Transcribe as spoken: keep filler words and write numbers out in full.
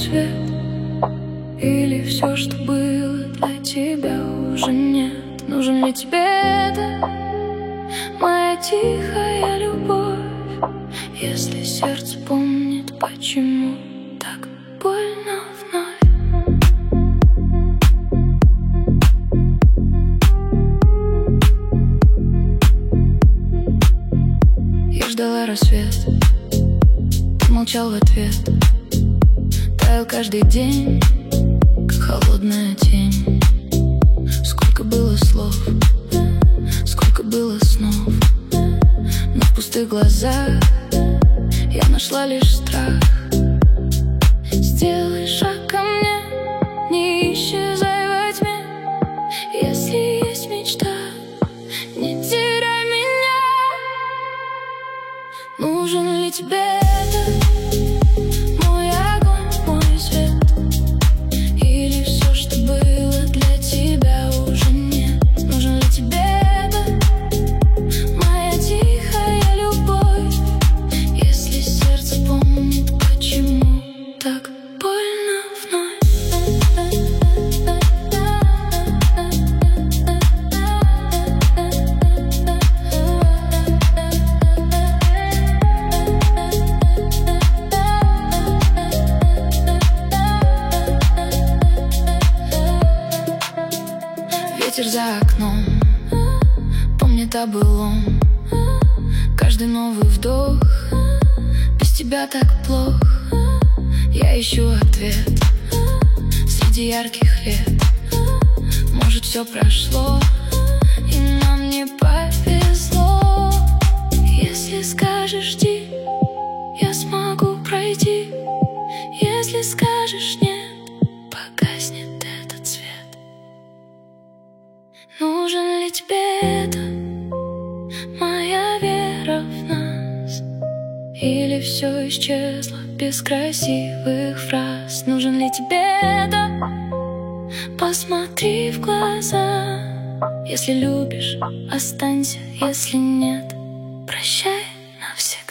свет? Или все, что было для тебя, уже нет? Нужен ли тебе это, моя тихая любовь? Если сердце помнит, почему так больно вновь. Я ждала рассвет, ты молчал в ответ. Таял каждый день, как холодная тень. Сколько было слов, сколько было снов, но в пустых глазах я нашла лишь страх. Сделай шаг ко мне, не исчезай во тьме. Если есть мечта, не теряй меня. Нужен ли тебе это, мой огонь, мой свет? Или все, что было для тебя, уже нет? Нужен ли тебе это, моя тихая любовь? Если сердце помнит, почему так больно вновь. Ветер за окном помнит о былом. Каждый новый вдох, без тебя так плохо. Я ищу ответ среди ярких лет. Может, все прошло, и нам не повезло. Если скажешь жди, я смогу пройти. Если скажешь нет, погаснет этот свет. Нужен ли тебе это, моя вера в нас? Или все исчезло без красивых фраз? Нужен ли тебе это? Посмотри в глаза. Если любишь, останься. Если нет, прощай навсегда.